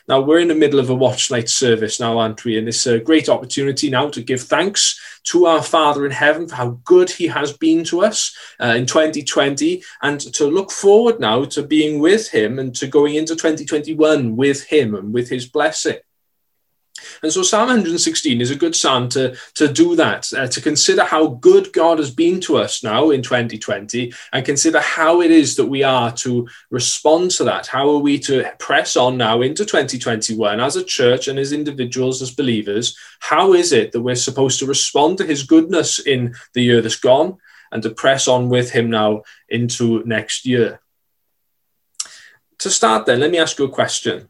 Now, we're in the middle of a watch night service now, aren't we? And it's a great opportunity now to give thanks to our Father in heaven for how good he has been to us in 2020, and to look forward now to being with him and to going into 2021 with him and with his blessing. And so Psalm 116 is a good psalm to do that, to consider how good God has been to us now in 2020, and consider how it is that we are to respond to that. How are we to press on now into 2021 as a church and as individuals, as believers? How is it that we're supposed to respond to his goodness in the year that's gone and to press on with him now into next year? To start then, let me ask you a question.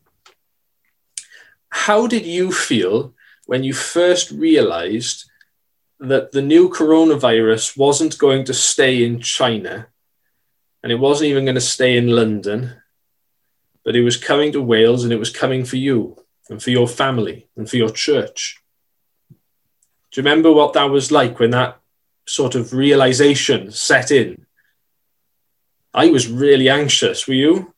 How did you feel when you first realized that the new coronavirus wasn't going to stay in China, and it wasn't even going to stay in London, but it was coming to Wales, and it was coming for you and for your family and for your church? Do you remember what that was like when that sort of realization set in? I was really anxious. Were you?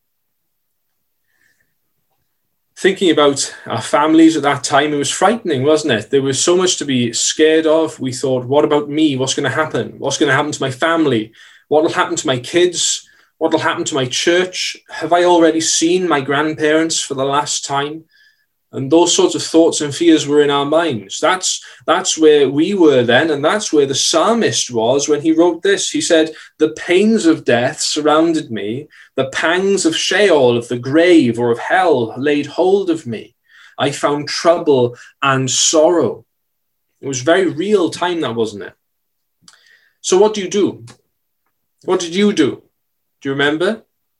Thinking about our families at that time, it was frightening, wasn't it? There was so much to be scared of. We thought, what about me? What's going to happen? What's going to happen to my family? What will happen to my kids? What will happen to my church? Have I already seen my grandparents for the last time? And those sorts of thoughts and fears were in our minds. That's where we were then, and that's where the psalmist was when he wrote this. He said, "The pains of death surrounded me. The pangs of Sheol, of the grave or of hell, laid hold of me. I found trouble and sorrow." It was very real time, that, wasn't it? So what do you do? What did you do? Do you remember?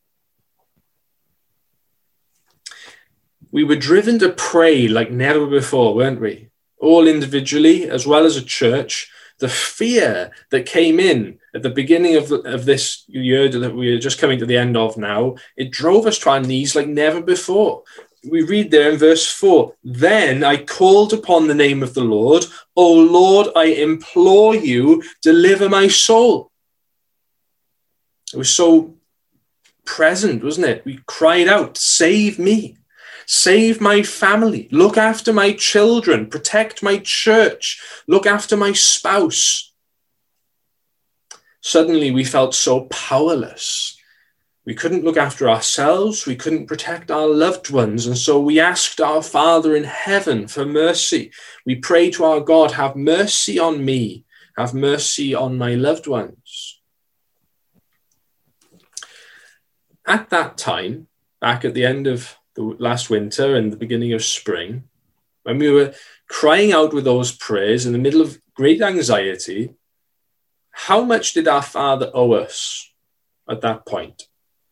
We were driven to pray like never before, weren't we? All individually, as well as a church. The fear that came in at the beginning of this year that we are just coming to the end of now, it drove us to our knees like never before. We read there in verse 4, "Then I called upon the name of the Lord. O Lord, I implore you, deliver my soul." It was so present, wasn't it? We cried out, "Save me. Save my family, look after my children, protect my church, look after my spouse." Suddenly we felt so powerless. We couldn't look after ourselves, we couldn't protect our loved ones, and so we asked our Father in heaven for mercy. We prayed to our God, "Have mercy on me, have mercy on my loved ones." At that time, back at the end of the last winter and the beginning of spring, when we were crying out with those prayers in the middle of great anxiety, how much did our Father owe us at that point?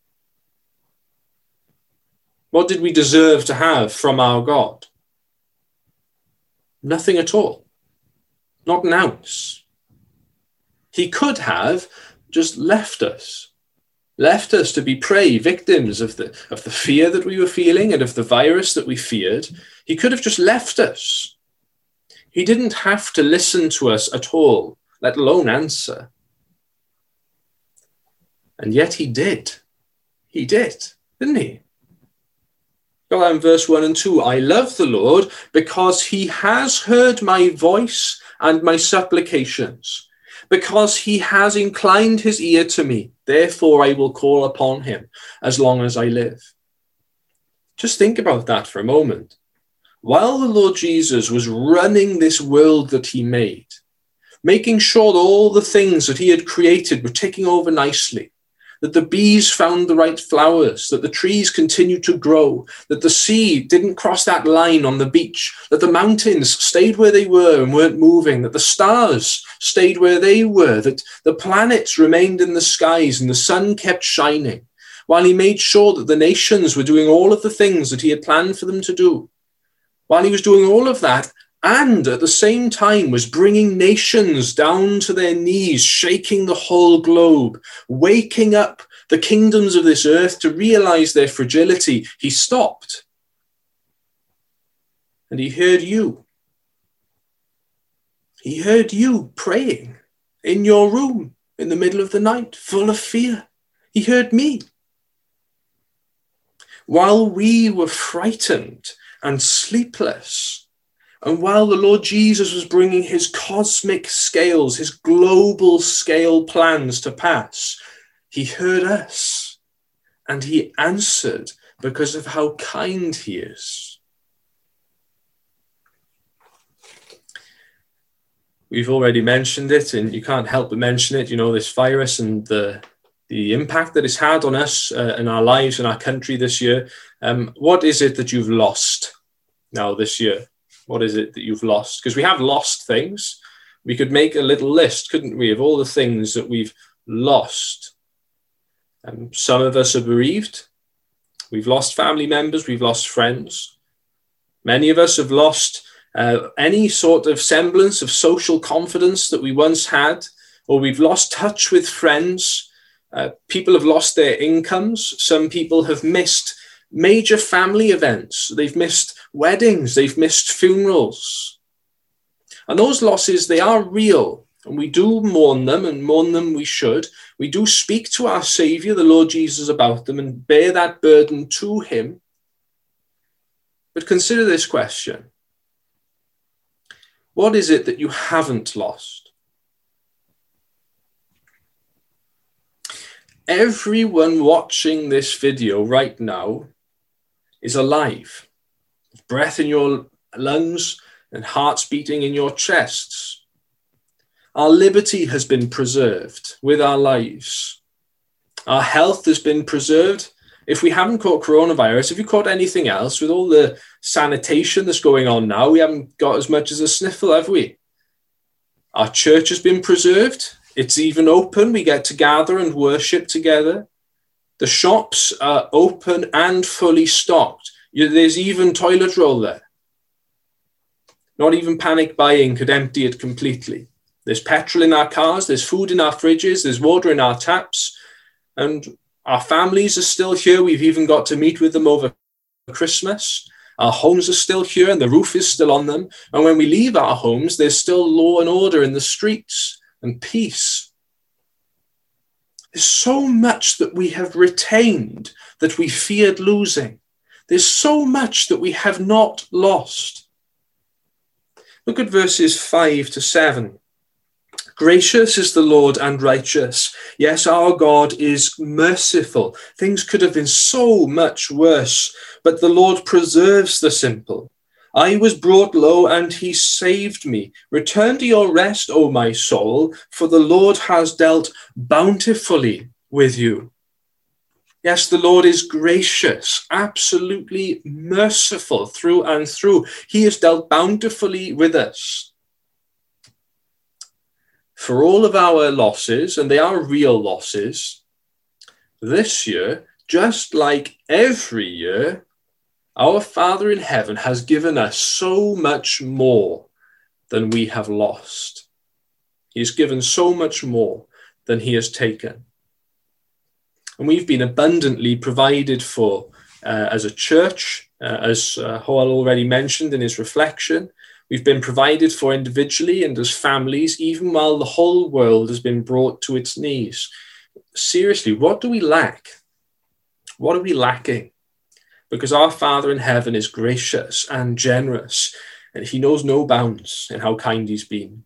What did we deserve to have from our God? Nothing at all. Not an ounce. He could have just left us to be prey victims of the fear that we were feeling and of the virus that we feared. He could have just left us. He didn't have to listen to us at all, let alone answer. And yet he did. He did, didn't he? Go on, verse 1 and 2. "I love the Lord because he has heard my voice and my supplications. Because he has inclined his ear to me, therefore I will call upon him as long as I live." Just think about that for a moment. While the Lord Jesus was running this world that he made, making sure that all the things that he had created were ticking over nicely, that the bees found the right flowers, that the trees continued to grow, that the sea didn't cross that line on the beach, that the mountains stayed where they were and weren't moving, that the stars stayed where they were, that the planets remained in the skies and the sun kept shining, while he made sure that the nations were doing all of the things that he had planned for them to do. While he was doing all of that, and at the same time was bringing nations down to their knees, shaking the whole globe, waking up the kingdoms of this earth to realize their fragility, he stopped. And he heard you. He heard you praying in your room in the middle of the night, full of fear. He heard me. while we were frightened and sleepless, and while the Lord Jesus was bringing his cosmic scales, his global scale plans to pass, he heard us and he answered because of how kind he is. We've already mentioned it, and you can't help but mention it, this virus and the impact that it's had on us in our lives and our country this year. What is it that you've lost now this year? What is it that you've lost? Because we have lost things. We could make a little list, couldn't we, of all the things that we've lost. Some of us are bereaved. We've lost family members. We've lost friends. Many of us have lost any sort of semblance of social confidence that we once had, or we've lost touch with friends. People have lost their incomes. Some people have missed major family events. They've missed weddings. They've missed funerals. And those losses, they are real. And we do mourn them, and mourn them we should. We do speak to our Saviour, the Lord Jesus, about them and bear that burden to him. But consider this question. What is it that you haven't lost? Everyone watching this video right now is alive. Breath in your lungs and hearts beating in your chests. Our liberty has been preserved with our lives. Our health has been preserved. If we haven't caught coronavirus, if you caught anything else, with all the sanitation that's going on now, we haven't got as much as a sniffle, have we? Our church has been preserved. It's even open. We get to gather and worship together. The shops are open and fully stocked. There's even toilet roll there. Not even panic buying could empty it completely. There's petrol in our cars. There's food in our fridges. There's water in our taps. And our families are still here. We've even got to meet with them over Christmas. Our homes are still here and the roof is still on them. And when we leave our homes, there's still law and order in the streets and peace. There's so much that we have retained that we feared losing. There's so much that we have not lost. Look at verses 5 to 7. Gracious is the Lord and righteous. Yes, our God is merciful. Things could have been so much worse, but the Lord preserves the simple. I was brought low and he saved me. Return to your rest, O my soul, for the Lord has dealt bountifully with you. Yes, the Lord is gracious, absolutely merciful through and through. He has dealt bountifully with us. For all of our losses, and they are real losses, this year, just like every year, our Father in heaven has given us so much more than we have lost. He has given so much more than he has taken. And we've been abundantly provided for as a church, as Joel already mentioned in his reflection. We've been provided for individually and as families, even while the whole world has been brought to its knees. Seriously, what do we lack? What are we lacking? Because our Father in heaven is gracious and generous, and he knows no bounds in how kind he's been.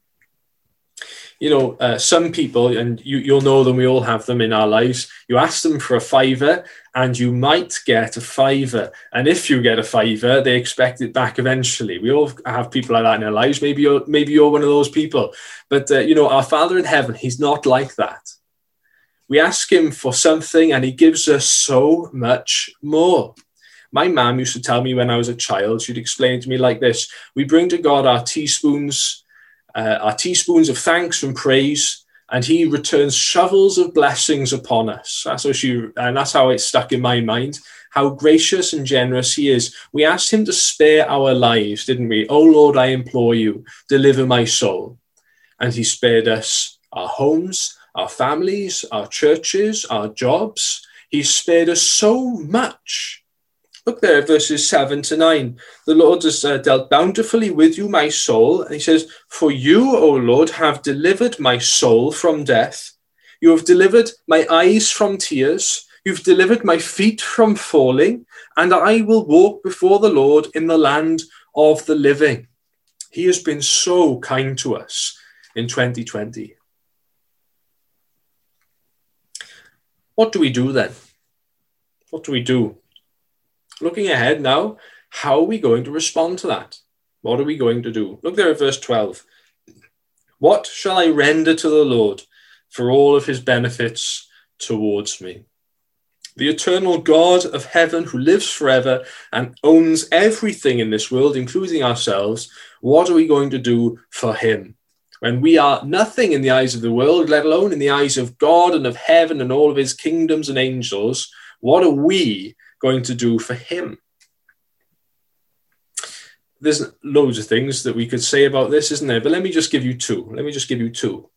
Some people, and you'll know them, we all have them in our lives, you ask them for a fiver and you might get a fiver. And if you get a fiver, they expect it back eventually. We all have people like that in our lives. Maybe you're one of those people. But, our Father in heaven, he's not like that. We ask him for something and he gives us so much more. My mum used to tell me when I was a child, she'd explain it to me like this: we bring to God our teaspoons of thanks and praise, and he returns shovels of blessings upon us. That's how it stuck in my mind, how gracious and generous he is. We asked him to spare our lives, didn't we? Oh Lord, I implore you, deliver my soul. And he spared us our homes, our families, our churches, our jobs. He spared us so much. Look there, verses 7 to 9. The Lord has dealt bountifully with you, my soul. And he says, for you, O Lord, have delivered my soul from death. You have delivered my eyes from tears. You've delivered my feet from falling, and I will walk before the Lord in the land of the living. He has been so kind to us in 2020. What do we do then? What do we do? Looking ahead now, how are we going to respond to that? What are we going to do? Look there at verse 12. What shall I render to the Lord for all of his benefits towards me? The eternal God of heaven, who lives forever and owns everything in this world, including ourselves, what are we going to do for him? When we are nothing in the eyes of the world, let alone in the eyes of God and of heaven and all of his kingdoms and angels, what are we going to do for him? There's loads of things that we could say about this, isn't there? But let me just give you two.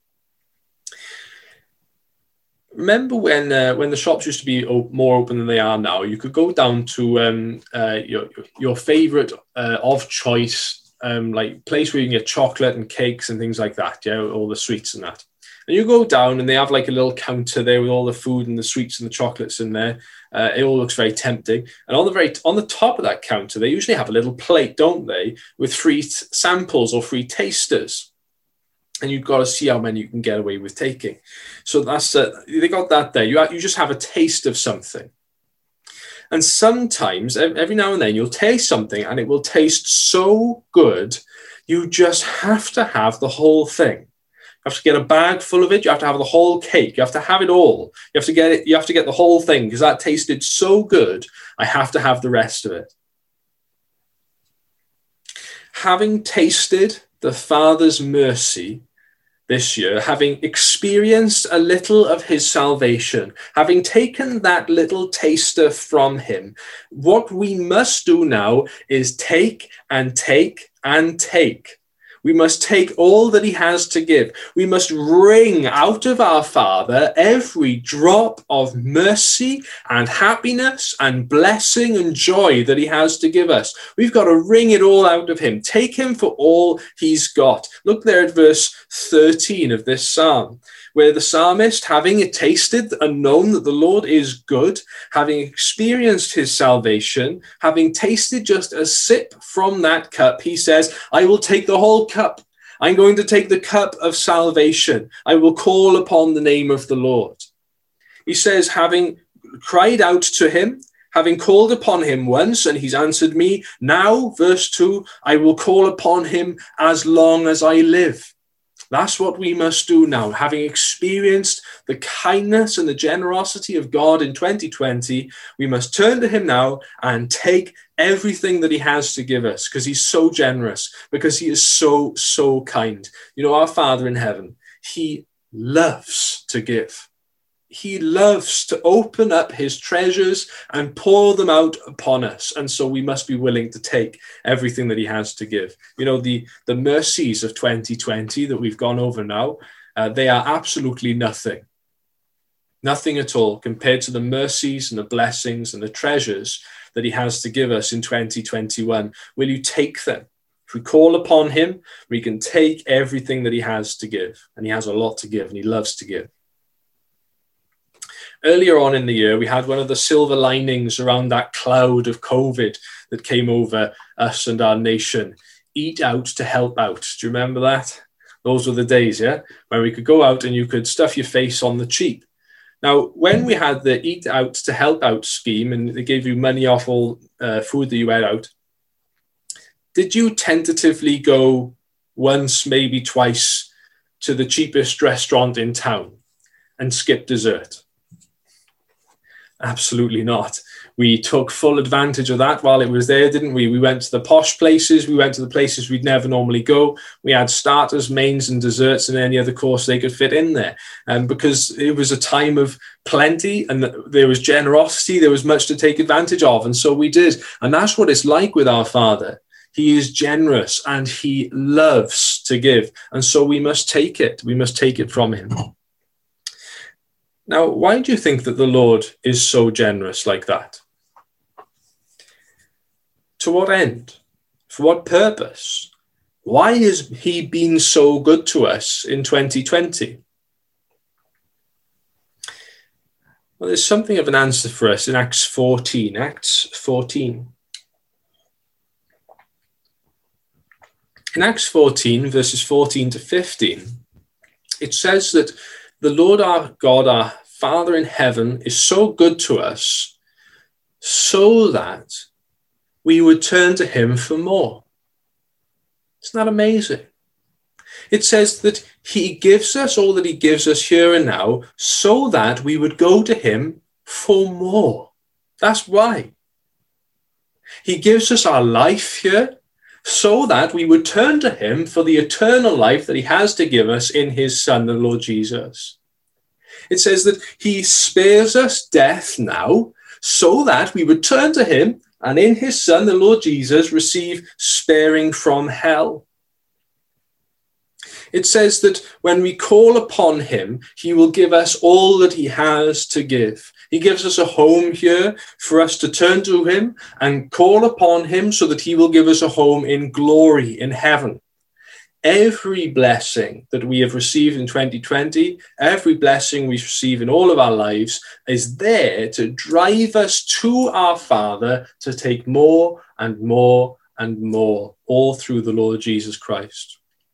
Remember when the shops used to be more open than they are now? You could go down to your favorite of choice, like place where you can get chocolate and cakes and things like that, yeah, all the sweets and that. And you go down and they have like a little counter there with all the food and the sweets and the chocolates in there. It all looks very tempting. And on the top of that counter, they usually have a little plate, don't they, with free samples or free tasters. And you've got to see how many you can get away with taking. So that's they got that there. You just have a taste of something. And sometimes, every now and then, you'll taste something and it will taste so good, you just have to have the whole thing. You have to get a bag full of it. You have to have the whole cake. You have to have it all. You have to get it. You have to get the whole thing because that tasted so good. I have to have the rest of it. Having tasted the Father's mercy this year, having experienced a little of his salvation, having taken that little taster from him, what we must do now is take and take and take. We must take all that he has to give. We must wring out of our Father every drop of mercy and happiness and blessing and joy that he has to give us. We've got to wring it all out of him. Take him for all he's got. Look there at verse 13 of this psalm, where the psalmist, having tasted and known that the Lord is good, having experienced his salvation, having tasted just a sip from that cup, he says, I will take the whole cup. I'm going to take the cup of salvation. I will call upon the name of the Lord. He says, having cried out to him, having called upon him once, and he's answered me, now, verse 2, I will call upon him as long as I live. That's what we must do now. Having experienced the kindness and the generosity of God in 2020, we must turn to him now and take everything that he has to give us, because he's so generous, because he is so, so kind. You know, our Father in heaven, he loves to give. He loves to open up his treasures and pour them out upon us. And so we must be willing to take everything that he has to give. You know, the mercies of 2020 that we've gone over now, they are absolutely nothing. Nothing at all compared to the mercies and the blessings and the treasures that he has to give us in 2021. Will you take them? If we call upon him, we can take everything that he has to give. And he has a lot to give, and he loves to give. Earlier on in the year, we had one of the silver linings around that cloud of COVID that came over us and our nation. Eat out to help out. Do you remember that? Those were the days, yeah, where we could go out and you could stuff your face on the cheap. Now, when we had the Eat Out to Help Out scheme and they gave you money off all food that you ate out, did you tentatively go once, maybe twice, to the cheapest restaurant in town and skip dessert? Absolutely not. We took full advantage of that while it was there, didn't we? We went to the posh places. We went to the places we'd never normally go. We had starters, mains, and desserts and any other course they could fit in there. And because it was a time of plenty and there was generosity, there was much to take advantage of. And so we did. And that's what it's like with our Father. He is generous and he loves to give. And so we must take it. We must take it from him. Now, why do you think that the Lord is so generous like that? To what end? For what purpose? Why has he been so good to us in 2020? Well, there's something of an answer for us in Acts 14. Acts 14. In Acts 14, verses 14 to 15, it says that the Lord our God, our Father in heaven, is so good to us so that we would turn to him for more. Isn't that amazing? It says that he gives us all that he gives us here and now so that we would go to him for more. That's why. He gives us our life here so that we would turn to him for the eternal life that he has to give us in his Son, the Lord Jesus. It says that he spares us death now so that we would turn to him and in his Son, the Lord Jesus, receive sparing from hell. It says that when we call upon him, he will give us all that he has to give. He gives us a home here for us to turn to him and call upon him so that he will give us a home in glory in heaven. Every blessing that we have received in 2020, every blessing we receive in all of our lives is there to drive us to our Father to take more and more and more, all through the Lord Jesus Christ.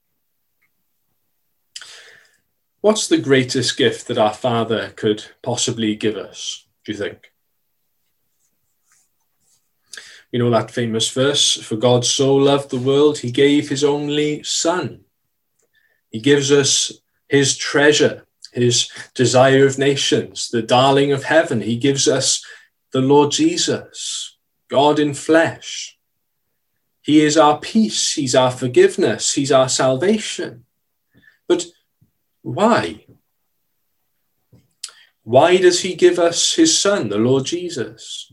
What's the greatest gift that our Father could possibly give us, do you think? You know that famous verse, for God so loved the world, he gave his only Son. He gives us his treasure, his desire of nations, the darling of heaven. He gives us the Lord Jesus, God in flesh. He is our peace, he's our forgiveness, he's our salvation. But why? Why does he give us his Son, the Lord Jesus?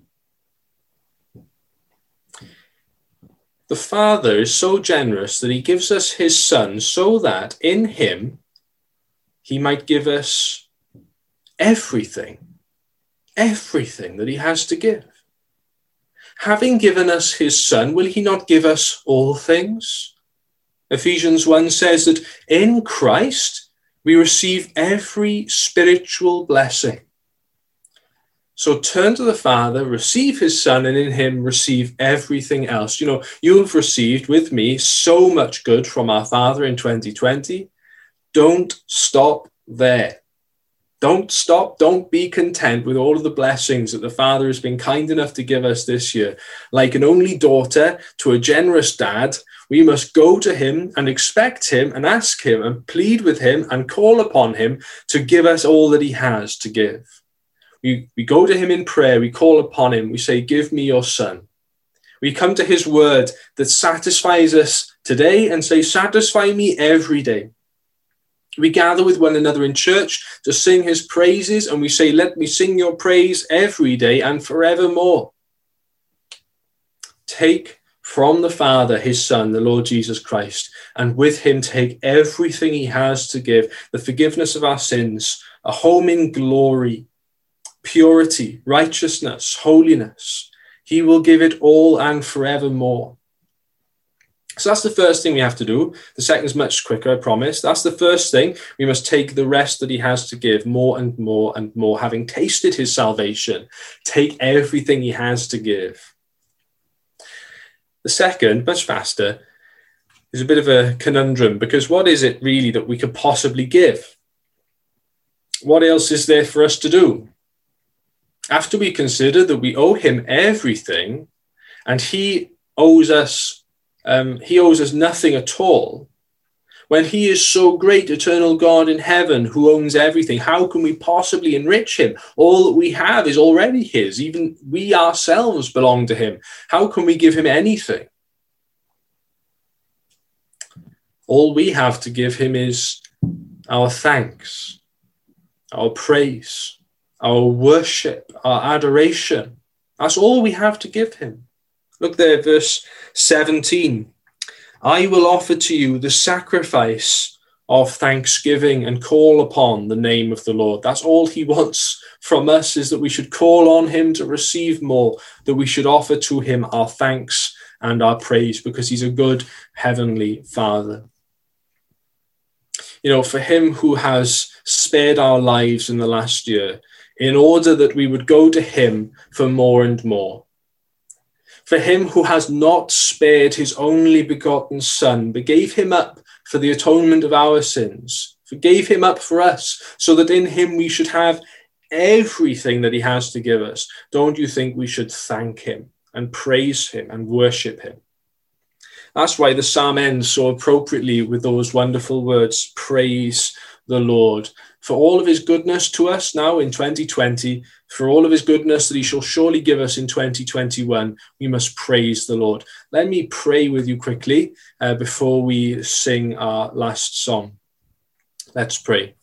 The Father is so generous that he gives us his Son so that in him he might give us everything that he has to give. Having given us his Son, will he not give us all things? Ephesians 1 says that in Christ we receive every spiritual blessing. So turn to the Father, receive his Son, and in him receive everything else. You know, you've received with me so much good from our Father in 2020. Don't stop there. Don't stop. Don't be content with all of the blessings that the Father has been kind enough to give us this year. Like an only daughter to a generous dad, we must go to him and expect him and ask him and plead with him and call upon him to give us all that he has to give. We go to him in prayer, we call upon him, we say, give me your Son. We come to his word that satisfies us today and say, satisfy me every day. We gather with one another in church to sing his praises, and we say, let me sing your praise every day and forevermore. Take from the Father his Son, the Lord Jesus Christ, and with him take everything he has to give, the forgiveness of our sins, a home in glory, purity, righteousness, holiness. He will give it all and forevermore. So that's the first thing we have to do. The second is much quicker, I promise. That's the first thing. We must take the rest that he has to give, more and more and more. Having tasted his salvation, take everything he has to give. The second, much faster, is a bit of a conundrum, because what is it really that we could possibly give? What else is there for us to do? After we consider that we owe him everything and he owes us nothing at all, when he is so great, eternal God in heaven who owns everything, how can we possibly enrich him? All that we have is already his. Even we ourselves belong to him. How can we give him anything? All we have to give him is our thanks, our praise, our worship, our adoration. That's all we have to give him. Look there, verse 17. I will offer to you the sacrifice of thanksgiving and call upon the name of the Lord. That's all he wants from us, is that we should call on him to receive more, that we should offer to him our thanks and our praise, because he's a good heavenly Father. You know, for him who has spared our lives in the last year, in order that we would go to him for more and more. For him who has not spared his only begotten Son, but gave him up for the atonement of our sins, forgave him up for us, so that in him we should have everything that he has to give us. Don't you think we should thank him and praise him and worship him? That's why the psalm ends so appropriately with those wonderful words, praise the Lord, for all of his goodness to us now in 2020, for all of his goodness that he shall surely give us in 2021, we must praise the Lord. Let me pray with you quickly before we sing our last song. Let's pray.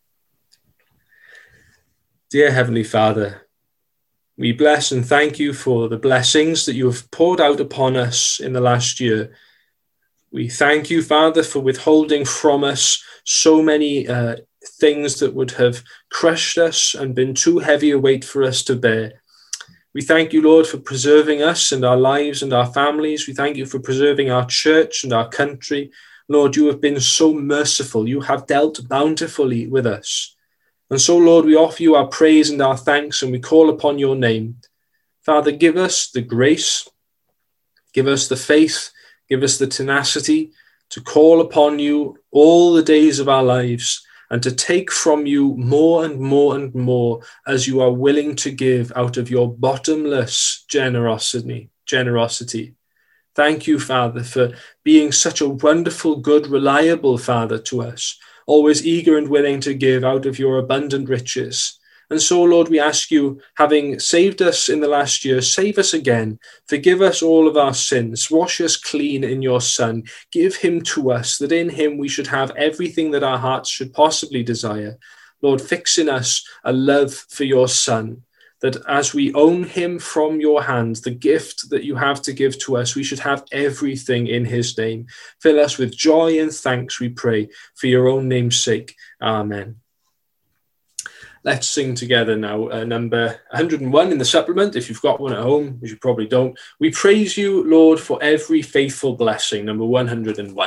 Dear Heavenly Father, we bless and thank you for the blessings that you have poured out upon us in the last year. We thank you, Father, for withholding from us so many things that would have crushed us and been too heavy a weight for us to bear. We thank you, Lord, for preserving us and our lives and our families. We thank you for preserving our church and our country. Lord, you have been so merciful. You have dealt bountifully with us. And so, Lord, we offer you our praise and our thanks, and we call upon your name. Father, give us the grace, give us the faith, give us the tenacity to call upon you all the days of our lives and to take from you more and more and more as you are willing to give out of your bottomless generosity. Thank you, Father, for being such a wonderful, good, reliable Father to us, always eager and willing to give out of your abundant riches. And so, Lord, we ask you, having saved us in the last year, save us again. Forgive us all of our sins. Wash us clean in your Son. Give him to us, that in him we should have everything that our hearts should possibly desire. Lord, fix in us a love for your Son, that as we own him from your hand, the gift that you have to give to us, we should have everything in his name. Fill us with joy and thanks, we pray, for your own name's sake. Amen. Let's sing together now number 101 in the supplement. If you've got one at home, which you probably don't. We praise you, Lord, for every faithful blessing, number 101.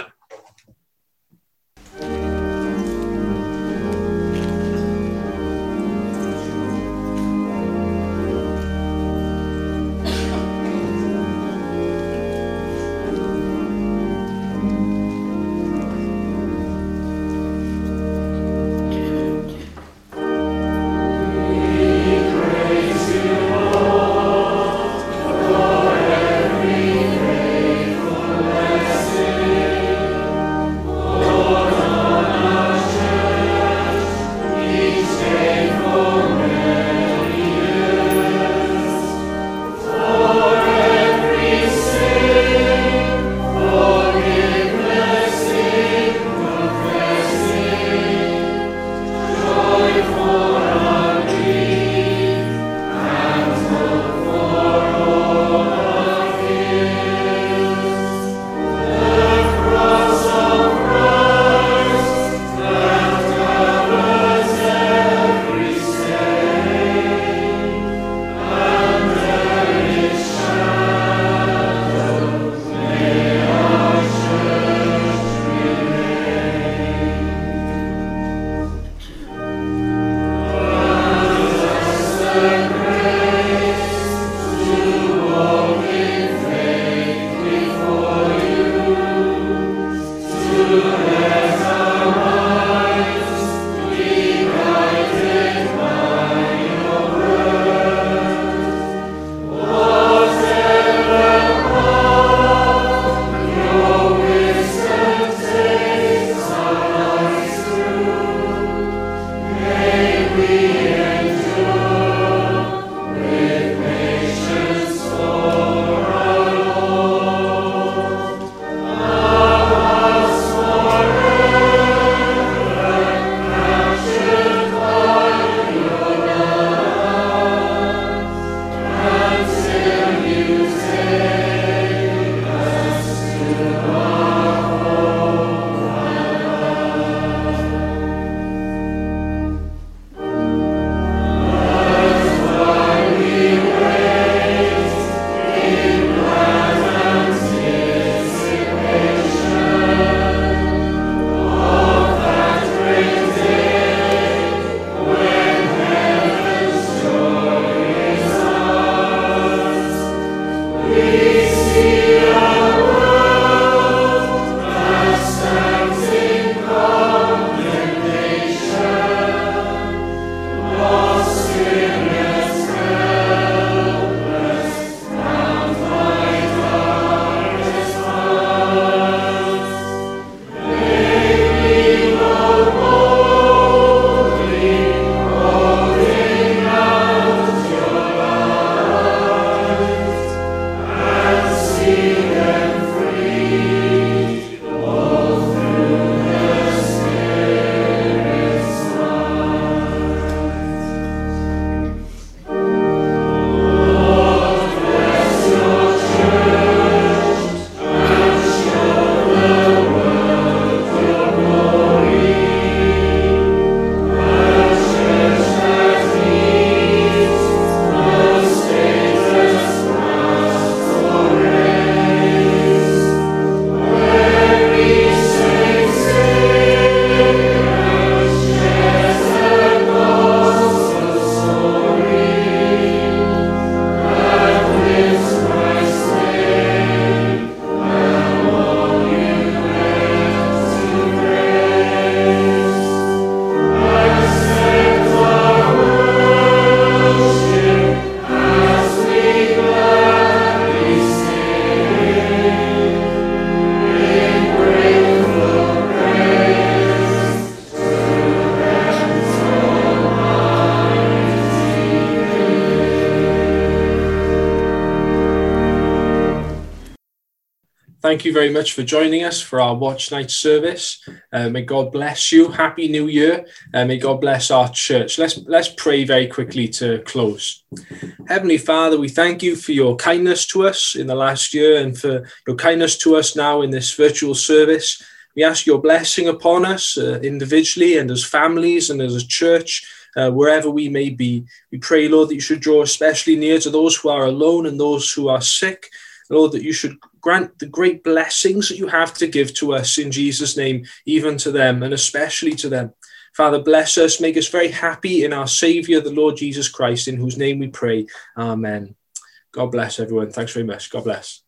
Thank you very much for joining us for our Watch Night service. May God bless you. Happy New Year. May God bless our church. Let's pray very quickly to close. Heavenly Father, we thank you for your kindness to us in the last year and for your kindness to us now in this virtual service. We ask your blessing upon us individually and as families and as a church, wherever we may be. We pray, Lord, that you should draw especially near to those who are alone and those who are sick. Lord, that you should grant the great blessings that you have to give to us in Jesus' name, even to them and especially to them. Father, bless us, make us very happy in our Saviour, the Lord Jesus Christ, in whose name we pray. Amen. God bless everyone. Thanks very much. God bless.